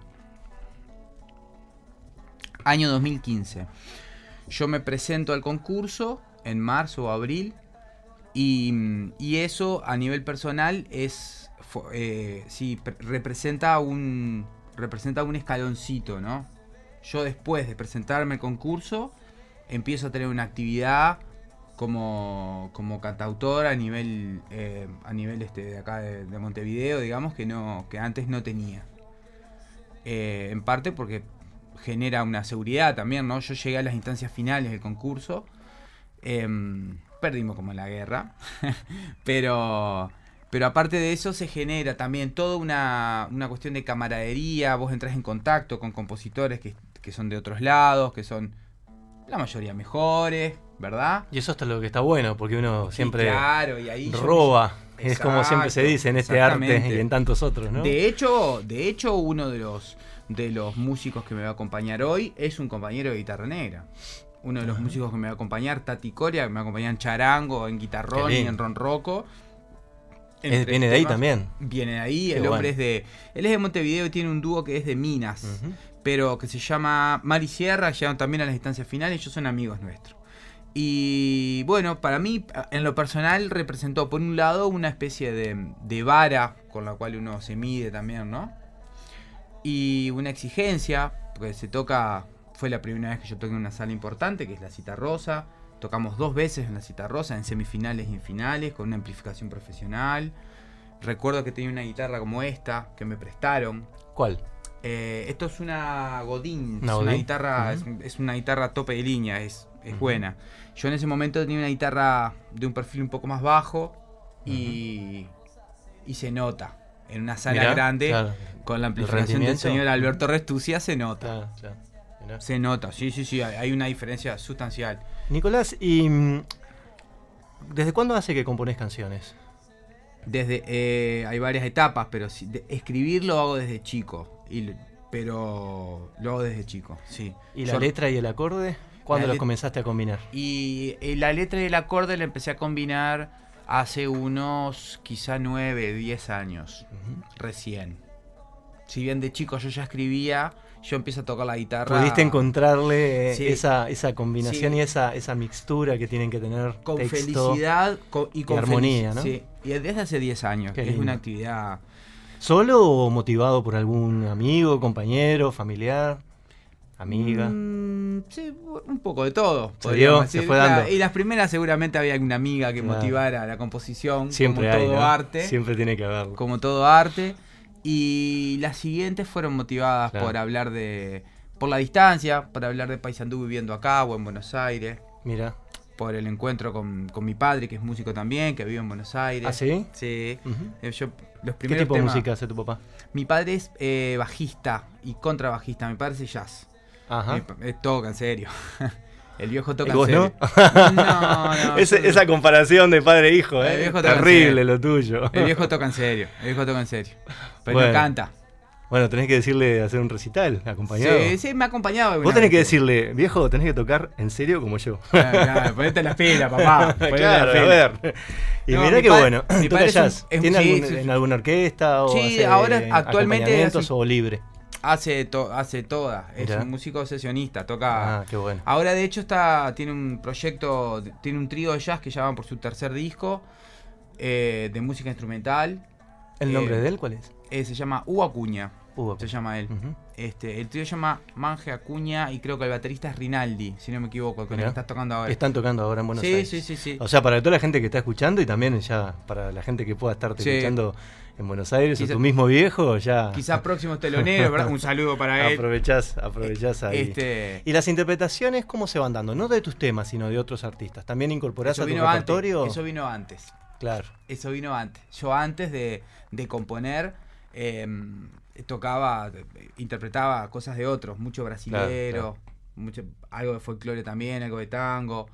año dos mil quince. Yo me presento al concurso en marzo o abril. Y, y eso a nivel personal es fo- eh, sí, pre- representa un representa un escaloncito, ¿no? Yo después de presentarme al concurso empiezo a tener una actividad como, como cantautor a nivel eh, a nivel este de acá de, de Montevideo, digamos, que no que antes no tenía. Eh, en parte porque genera una seguridad también, ¿no? Yo llegué a las instancias finales del concurso, eh, perdimos como en la guerra, pero pero aparte de eso se genera también toda una, una cuestión de camaradería, vos entras en contacto con compositores que, que son de otros lados, que son la mayoría mejores, ¿verdad? Y eso es lo que está bueno, porque uno siempre sí, claro, y ahí roba, yo... es como siempre se dice en este arte y en tantos otros, ¿no? De hecho, de hecho uno de los de los músicos que me va a acompañar hoy es un compañero de guitarra negra. Uno de los uh-huh. músicos que me va a acompañar, Tati Coria, que me va a acompañar en charango, en guitarrón y en ronroco. Es, viene de ahí también. Viene de ahí, Qué el bueno. hombre es de... Él es de Montevideo y tiene un dúo que es de Minas, uh-huh. pero que se llama Mari Sierra, llegan también a las instancias finales, ellos son amigos nuestros. Y bueno, para mí, en lo personal, representó por un lado una especie de, de vara con la cual uno se mide también, ¿no? Y una exigencia, porque se toca... Fue la primera vez que yo toqué en una sala importante, que es la Citarrosa. Tocamos dos veces en la Citarrosa, en semifinales y en finales, con una amplificación profesional. Recuerdo que tenía una guitarra como esta, que me prestaron. ¿Cuál? Eh, esto es una Godin, ¿Una es, Godin? una guitarra, Uh-huh. es, es una guitarra tope de línea, es, es Uh-huh. buena. Yo en ese momento tenía una guitarra de un perfil un poco más bajo y, uh-huh. y se nota. En una sala Mirá, grande, claro. con la amplificación del señor Alberto Uh-huh. Restucia, se nota. Claro, claro. Mirá. Se nota, sí, sí, sí, hay, hay una diferencia sustancial. Nicolás, ¿y mm, desde cuándo hace que componés canciones? Desde eh, hay varias etapas, pero si, de, escribir lo hago desde chico, y, pero lo hago desde chico, sí. ¿Y la Yo, letra y el acorde? ¿Cuándo la los let- comenzaste a combinar? Y eh, la letra y el acorde la empecé a combinar hace unos quizá nueve, diez años, uh-huh. recién. Si bien de chico yo ya escribía, yo empiezo a tocar la guitarra. ¿Pudiste encontrarle Sí. esa, esa combinación Sí. y esa, esa mixtura que tienen que tener con texto felicidad con, y con y armonía, felici- ¿no? Sí, y desde hace diez años, Qué que es lindo. una actividad... ¿Solo o motivado por algún amigo, compañero, familiar, amiga? Mm, sí, un poco de todo. ¿Se podríamos dio? decir. ¿Se fue La- dando? y las primeras seguramente había alguna amiga que Claro. motivara la composición, Siempre como hay, todo ¿no? arte. Siempre tiene que haberlo. Como todo arte. Y las siguientes fueron motivadas Claro. por hablar de... Por la distancia, por hablar de Paysandú viviendo acá o en Buenos Aires. Mira. Por el encuentro con, con mi padre, que es músico también, que vive en Buenos Aires. ¿Ah, sí? Sí. Uh-huh. Eh, yo, los ¿Qué primeros tipo de temas- música hace tu papá? Mi padre es eh, bajista y contrabajista. Mi padre hace jazz. Ajá. Eh, eh, toca, en serio. El viejo toca ¿Y vos en serio. no? No, no. Ese- yo- esa comparación de padre-hijo, El ¿eh? viejo toca en Terrible serio. lo tuyo. El viejo toca en serio. El viejo toca en serio. Pero Bueno. no canta. Bueno, tenés que decirle hacer un recital acompañado. Sí, sí, me ha acompañado. alguna Vos tenés vez. que decirle, viejo, tenés que tocar en serio como yo. Claro, claro, ponete las pilas, papá. Ponete Claro, las a pilas. ver. Y No, mirá mi que padre- bueno, mi toca padre es un- jazz. es un- ¿Tiene sí, algún- sí, sí. en alguna orquesta o Sí, hace ahora actualmente acompañamientos hace un- o libre? Hace, to- hace todas. Es Mirá. un músico sesionista. Toca. Ah, qué bueno. Ahora, de hecho, está tiene un proyecto, tiene un trío de jazz que ya van por su tercer disco eh, de música instrumental. ¿El nombre Eh, de él cuál es? eh, se llama U Acuña. Hugo. Se llama él. Ujú. Este, el trío se llama Manje Acuña y creo que el baterista es Rinaldi, si no me equivoco, con el Mirá. que estás tocando ahora. Están tocando ahora en Buenos Sí, Aires. sí, sí, sí. O sea, para toda la gente que está escuchando y también ya para la gente que pueda estarte Sí. escuchando en Buenos Aires Quizá- o tu mismo viejo, ya... Quizás próximos teloneros, ¿verdad? Un saludo para él. Aprovechás, aprovechás ahí. Este- ¿Y las interpretaciones cómo se van dando? No de tus temas, sino de otros artistas. ¿También incorporás Eso a tu vino antes. repertorio? Eso vino antes. Claro. Eso vino antes. Yo antes de, de componer eh, tocaba, interpretaba cosas de otros, mucho brasilero, Claro, claro. mucho, algo de folclore también, algo de tango.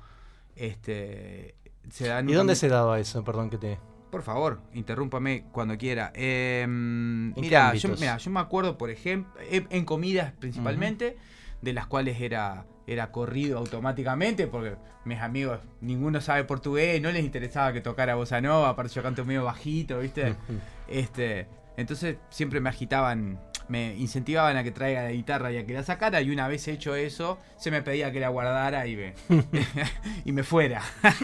Este, se dan ¿Y dónde se daba eso? Perdón que te... Por favor, interrúmpame cuando quiera. Eh, qué mira, yo, ámbitos? mira, yo me acuerdo, por ejemplo, en, en comidas principalmente, de las cuales era, era corrido automáticamente, porque mis amigos, ninguno sabe portugués, no les interesaba que tocara bossa nova, aparte yo canto medio bajito, ¿viste? este, entonces siempre me agitaban, me incentivaban a que traiga la guitarra y a que la sacara, y una vez hecho eso, se me pedía que la guardara y me, y me fuera.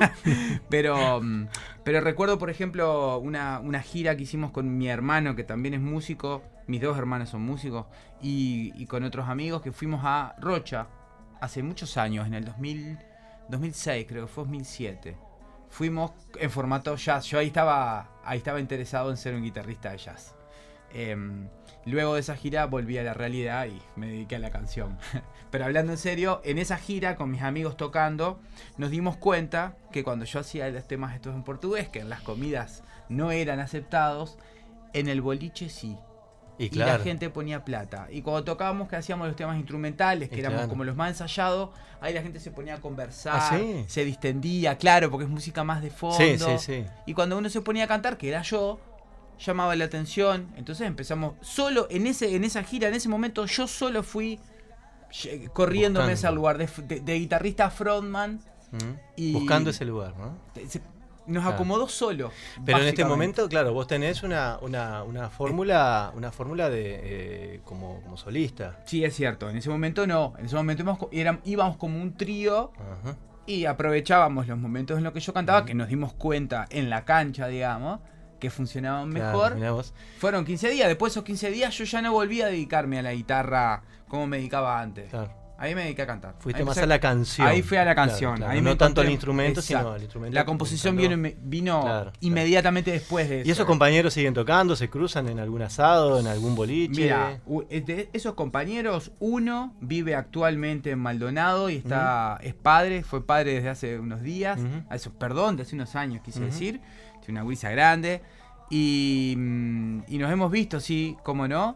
pero, mm, pero recuerdo, por ejemplo, una, una gira que hicimos con mi hermano, que también es músico, mis dos hermanos son músicos, y, y con otros amigos que fuimos a Rocha hace muchos años, en el dos mil dos mil seis, creo que fue dos mil siete. Fuimos en formato jazz. Yo ahí estaba, ahí estaba interesado en ser un guitarrista de jazz. Eh, luego de esa gira volví a la realidad y me dediqué a la canción. Pero hablando en serio, en esa gira con mis amigos tocando, nos dimos cuenta que cuando yo hacía los temas estos en portugués, que en las comidas no eran aceptados, en el boliche sí. Y, y claro. la gente ponía plata. Y cuando tocábamos, que hacíamos los temas instrumentales, que Y éramos claro. como los más ensayados, ahí la gente se ponía a conversar, ¿Ah, sí? se distendía, claro, porque es música más de fondo. Sí, sí, sí. Y cuando uno se ponía a cantar, que era yo, llamaba la atención. Entonces empezamos, solo en ese en esa gira, en ese momento, yo solo fui eh, corriéndome Buscando. ese lugar de, de- de guitarrista frontman. Mm. Y Buscando ese lugar, ¿no? se- nos Claro. acomodó solo. Pero en este básicamente. momento, claro, vos tenés una, una, una fórmula, una fórmula de eh, como, como solista. Sí, es cierto. En ese momento no. En ese momento íbamos, co- eran- íbamos como un trío. Ajá. Y aprovechábamos los momentos en los que yo cantaba, que nos dimos cuenta en la cancha, digamos, que funcionaban Claro, mejor. mirá vos. Fueron quince días. Después de esos quince días yo ya no volví a dedicarme a la guitarra como me dedicaba antes. Claro. Ahí me dediqué a cantar. Fuiste Ahí más empecé- a la canción. Ahí fui a la Claro, canción. claro. Ahí No me tanto al encontré- instrumento, sino Exacto. al instrumento La composición pensando- vino, vino Claro, inmediatamente después de eso. ¿Y esos compañeros siguen tocando? ¿Se cruzan en algún asado, en algún boliche? Mira, u- de esos compañeros, uno vive actualmente en Maldonado y está es padre, fue padre desde hace unos días, Ujú. a eso, perdón, de hace unos años quise Ujú. decir, tiene una guisa grande y, mm, y nos hemos visto, sí, cómo no,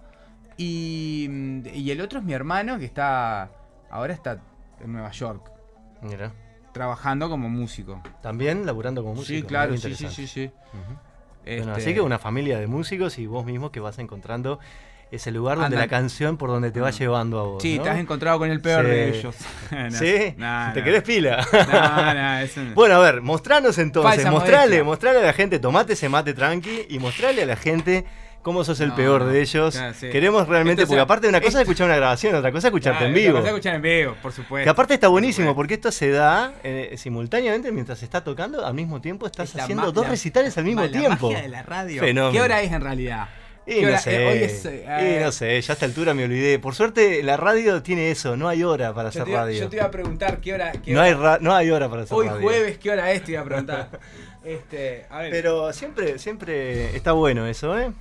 y, mm, y el otro es mi hermano que está, ahora está en Nueva York, Mira. trabajando como músico. ¿También laburando como músico? Sí, claro, Muy sí, sí, interesante. sí, sí. Ujú. Este- Bueno, así que una familia de músicos y vos mismo que vas encontrando ese lugar donde Anda- la canción por donde te va llevando a vos. Sí, ¿no? te has encontrado con el peor Sí. de ellos. No, ¿Sí? no, ¿Te no. querés pila? No, no, eso no. Bueno, a ver, mostranos entonces, Falsa mostrale, modestia. mostrale a la gente, tomate ese mate tranqui y mostrale a la gente cómo sos el No, peor no, de ellos. claro, sí. Queremos realmente, Esto, o porque sea, aparte una cosa esto- es escuchar una grabación, otra cosa es escucharte Claro, en vivo. Lo vas a escuchar en vivo, por supuesto. Que aparte está buenísimo, porque esto se da eh, simultáneamente mientras se está tocando, al mismo tiempo estás Es la haciendo ma- dos la- recitales al mismo la tiempo. magia de la radio. Fenómeno. ¿Qué hora es en realidad? Y ¿Qué no hora- sé, eh, hoy es, eh, y no sé, ya a esta altura me olvidé. Por suerte la radio tiene eso, no hay hora para Yo hacer te, iba, radio. yo te iba a preguntar qué hora. Qué No hora- hay, ra- no hay hora para hacer Hoy radio. jueves, ¿qué hora es? Te iba a preguntar. Este, a ver. Pero siempre, siempre está bueno eso, ¿eh?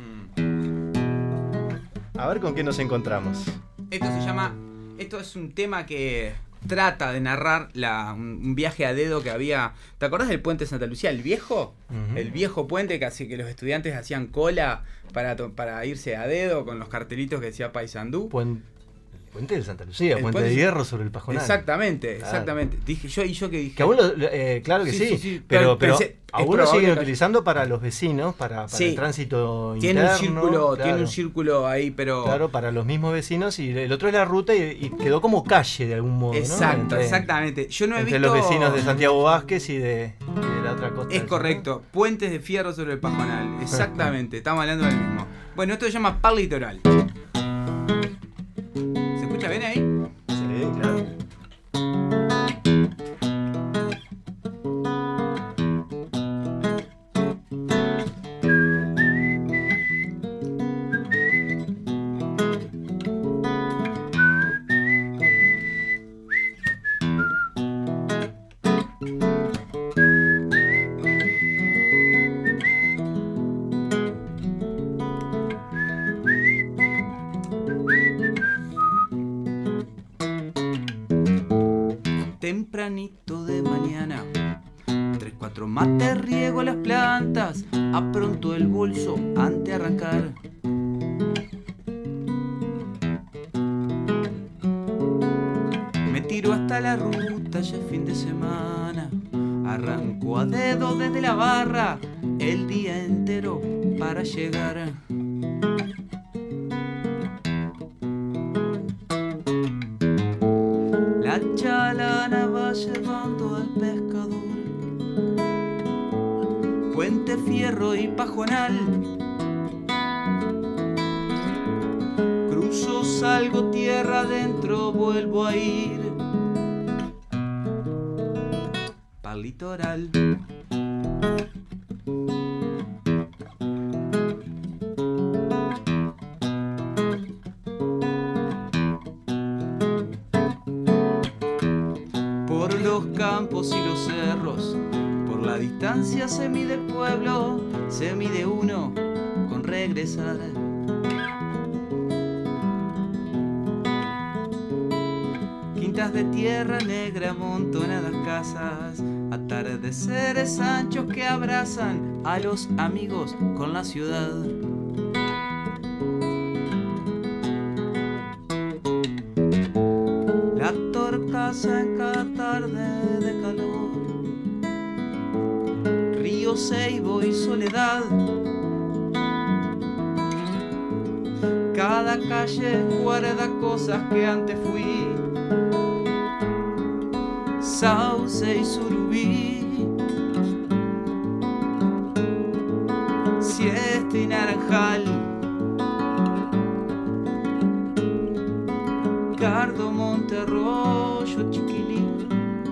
A ver con qué nos encontramos. Esto se llama. Esto es un tema que trata de narrar la, un, un viaje a dedo que había. ¿Te acordás del puente de Santa Lucía? ¿El viejo? Ujú. El viejo puente que, así que los estudiantes hacían cola para, to- para irse a dedo con los cartelitos que decía Paysandú. Puen- Puente de Santa Lucía, El Puente puente- de Hierro sobre el Pajonal. Exactamente, Claro. exactamente. Dije yo y yo que dije. Que aún lo- lo- eh, claro que sí, Sí, sí, sí. pero, pero Pensé- es aún lo probable siguen que- utilizando para los vecinos, para, para Sí. el tránsito Tiene interno. un círculo, claro. tiene un círculo ahí, pero. Claro, para los mismos vecinos y el otro es la ruta y, y quedó como calle de algún modo, ¿no? Exacto, Entre- exactamente. Yo no he entre visto. los vecinos de Santiago Vázquez y de, y de la otra costa. Es del correcto, puentes de fierro sobre el Pajonal. Exactamente, estamos hablando del mismo. Bueno, esto se llama Par Litoral. ¿Se escucha bien ahí? Sí, claro. Tempranito de mañana, tres, cuatro mates riego las plantas, apronto el bolso antes de arrancar. Me tiro hasta la ruta, ya es fin de semana, arranco a dedo desde la barra, el día entero para llegar. La chalana va llevando al pescador, Puente Fierro y Pajonal. Cruzo, salgo tierra adentro, vuelvo a ir pa'l litoral. Por los y los cerros. Por la distancia se mide el pueblo, se mide uno con regresar. Quintas de tierra negra, amontonadas casas, atardeceres anchos que abrazan a los amigos con la ciudad. La torcaza en cada tarde de calor, río, ceibo y soledad. Cada calle guarda cosas que antes fui, sauce y surubí, siesta y naranjal, Cardo, Monterroyo, Chiquilín,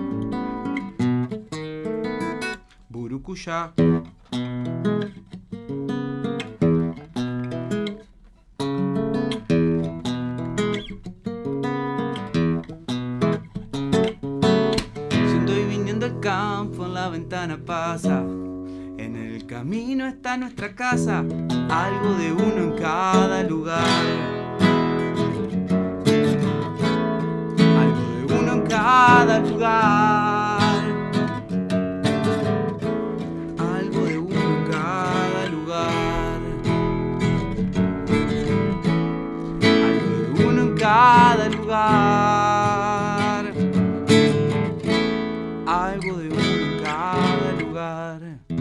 Burucuyá. Pasa, en el camino está nuestra casa, algo de uno en cada lugar, algo de uno en cada lugar, algo de uno en cada lugar, algo de uno en cada lugar, algo de uno en cada lugar.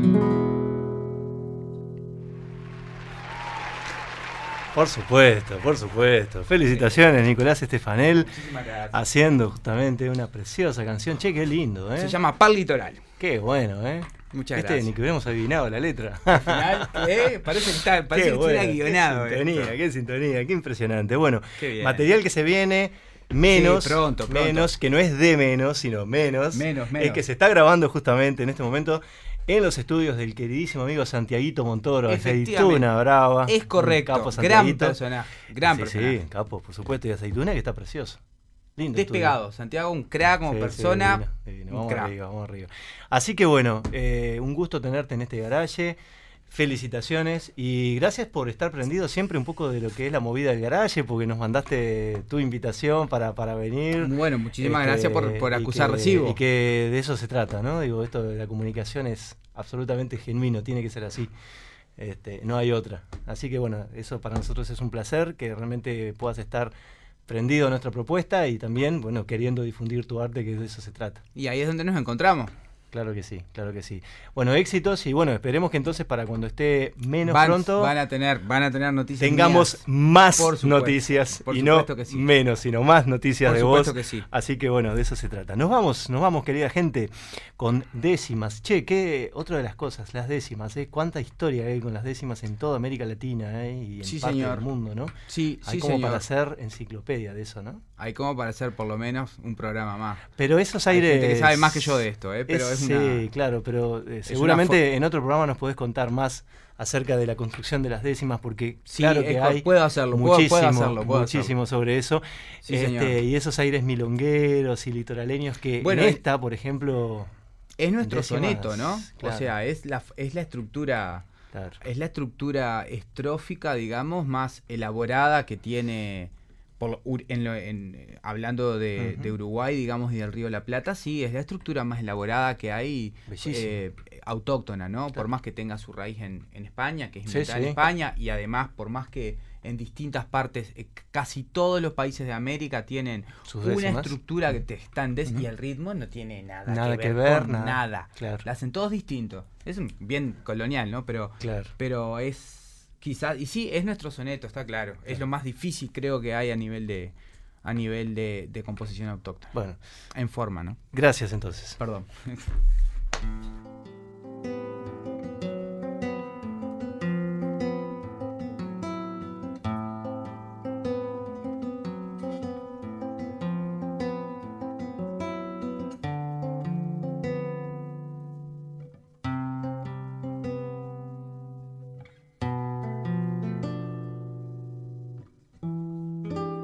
Por supuesto, por supuesto. Felicitaciones, Nicolás Estefanel, haciendo justamente una preciosa canción. Che, qué lindo, ¿eh? Se llama Pal Litoral. Qué bueno, ¿eh? Muchas este, gracias. Ni que hubiéramos adivinado la letra. Al final, ¿eh? Parece que está, parece que bueno, estuviera guionado. Qué sintonía, esto. qué sintonía, qué impresionante. Bueno, Qué bien. material que se viene... Menos, Sí, pronto, pronto. menos, que no es de menos, sino menos. Menos, menos. Es que se está grabando justamente en este momento en los estudios del queridísimo amigo Santiaguito Montoro, Efectivamente. Aceituna Brava. Es correcto, Capo gran Santiaguito. personaje, gran sí, personaje. Sí, capo, por supuesto, y Aceituna que está precioso. Lindo Despegado, estudio. Santiago, un crack como Sí, sí, persona. divino, divino. un Vamos crack. arriba, vamos arriba. Así que bueno, eh, un gusto tenerte en este garaje. Felicitaciones y gracias por estar prendido siempre un poco de lo que es la movida del garaje, porque nos mandaste tu invitación para, para venir. Bueno, muchísimas Este, gracias por, por y acusar que- recibo. Y que de eso se trata, ¿no? Digo, esto de la comunicación es absolutamente genuino, tiene que ser así. Este, no hay otra. Así que bueno, eso para nosotros es un placer, que realmente puedas estar prendido a nuestra propuesta y también, bueno, queriendo difundir tu arte, que de eso se trata. Y ahí es donde nos encontramos. Claro que sí, claro que sí. Bueno, éxitos y bueno, esperemos que entonces para cuando esté menos Van, pronto van a tener, van a tener noticias tengamos mías. más Por supuesto, noticias por y no supuesto que sí. menos, sino más noticias Por de supuesto vos. que sí. Así que bueno, de eso se trata. Nos vamos, nos vamos, querida gente, con décimas. Che, qué otra de las cosas, las décimas, ¿eh? Cuánta historia hay con las décimas en toda América Latina, ¿eh? Y en Sí, parte señor. del mundo, ¿no? Sí, hay sí, como señor. para hacer enciclopedia de eso, ¿no? Hay como para hacer por lo menos un programa más. Pero esos Hay aires... gente que sabe más que yo de esto, ¿eh? Pero es, sí, una... claro, pero eh, es seguramente una fo- en otro programa nos podés contar más acerca de la construcción de las décimas, porque Sí, claro que es co- hay puedo hacerlo, puedo- muchísimo, puedo hacerlo, puedo muchísimo hacerlo. sobre eso. Sí, Este, señor. y esos aires milongueros y litoraleños que Bueno, en es- esta, por ejemplo... Es nuestro décimas, soneto, ¿no? claro. O sea, es la, es la estructura... Claro. Es la estructura estrófica, digamos, más elaborada que tiene... Por, lo- ur- en lo- en, eh, hablando de, Ujú. de Uruguay, digamos, y del Río de la Plata, sí, es la estructura más elaborada que hay, Bellísimo. eh, autóctona, ¿no? Por más que tenga su raíz en, en España, que es Sí, inventada en sí. España, y además, por más que en distintas partes, eh, c- casi todos los países de América tienen Sus una décimas. estructura que te está en décimas, Ujú. y el ritmo no tiene nada, Nada que que ver, ver, con nada. nada. Claro. La hacen todos distintos. Es un- bien colonial, ¿no? Pero, Claro. pero es quizás, y sí, es nuestro soneto, está claro. Es lo más difícil creo que hay a nivel de a nivel de, de composición autóctona. Bueno. En forma, ¿no? Gracias entonces. Perdón.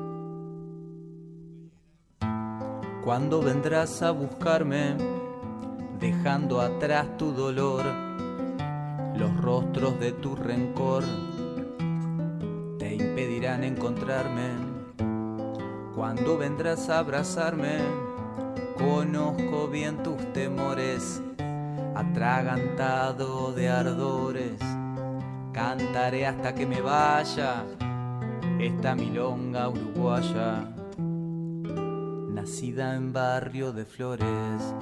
¿Cuándo vendrás a buscarme? dejando atrás tu dolor, los rostros de tu rencor te impedirán encontrarme. Cuando vendrás a abrazarme, conozco bien tus temores, atragantado de ardores. Cantaré hasta que me vaya esta milonga uruguaya, nacida en Barrio de Flores.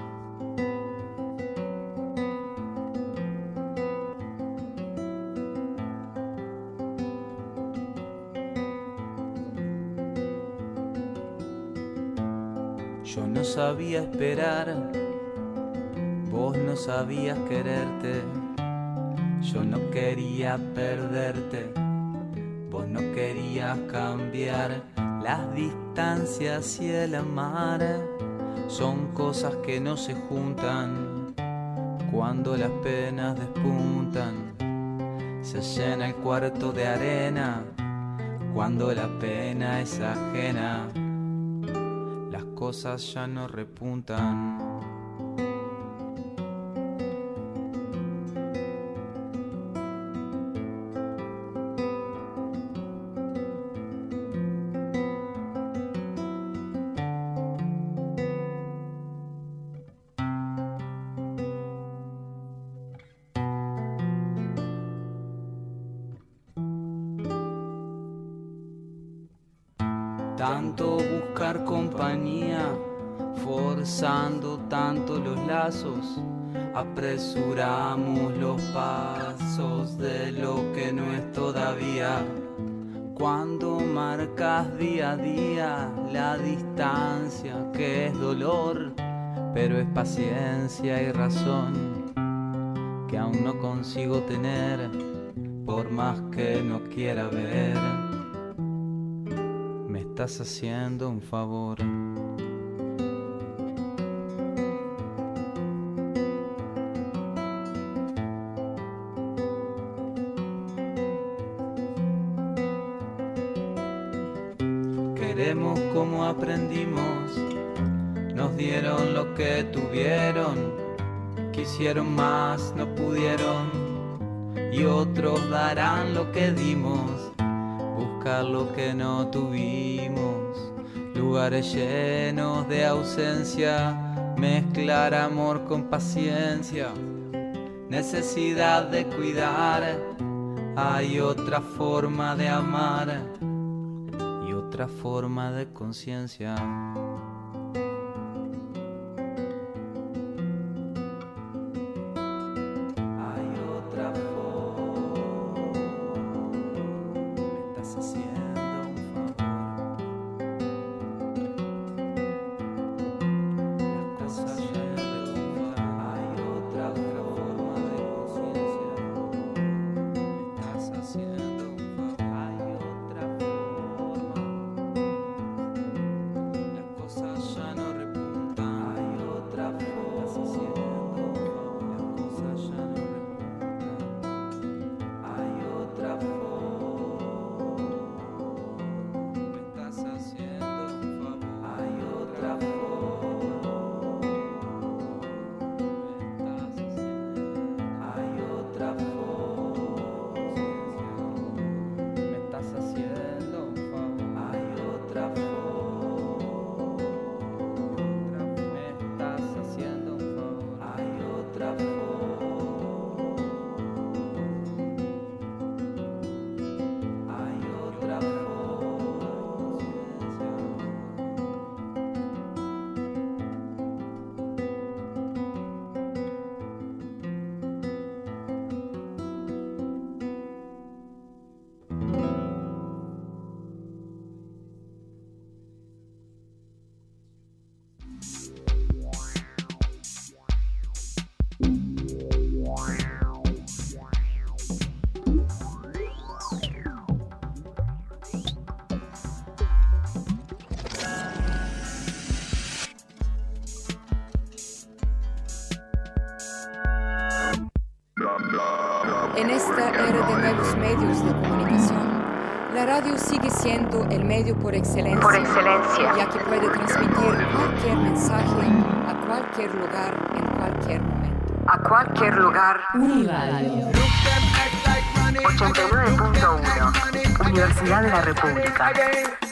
Yo no sabía esperar, vos no sabías quererte. Yo no quería perderte, vos no querías cambiar. Las distancias y el amar son cosas que no se juntan. Cuando las penas despuntan, se llena el cuarto de arena. Cuando la pena es ajena, las cosas ya no repuntan. Tanto buscar compañía, forzando tanto los lazos, apresuramos los pasos de lo que no es todavía. Cuando marcas día a día la distancia que es dolor, pero es paciencia y razón que aún no consigo tener, por más que no quiera ver. Estás haciendo un favor. Queremos como aprendimos, nos dieron lo que tuvieron, quisieron más, no pudieron, y otros darán lo que dimos. Buscar lo que no tuvimos, lugares llenos de ausencia, mezclar amor con paciencia, necesidad de cuidar. Hay otra forma de amar y otra forma de conciencia. En esta era de nuevos medios de comunicación, la radio sigue siendo el medio por excelencia, por excelencia, ya que puede transmitir cualquier mensaje a cualquier lugar en cualquier momento. a cualquier lugar. Uniradio ochenta y nueve punto uno, Universidad de la República.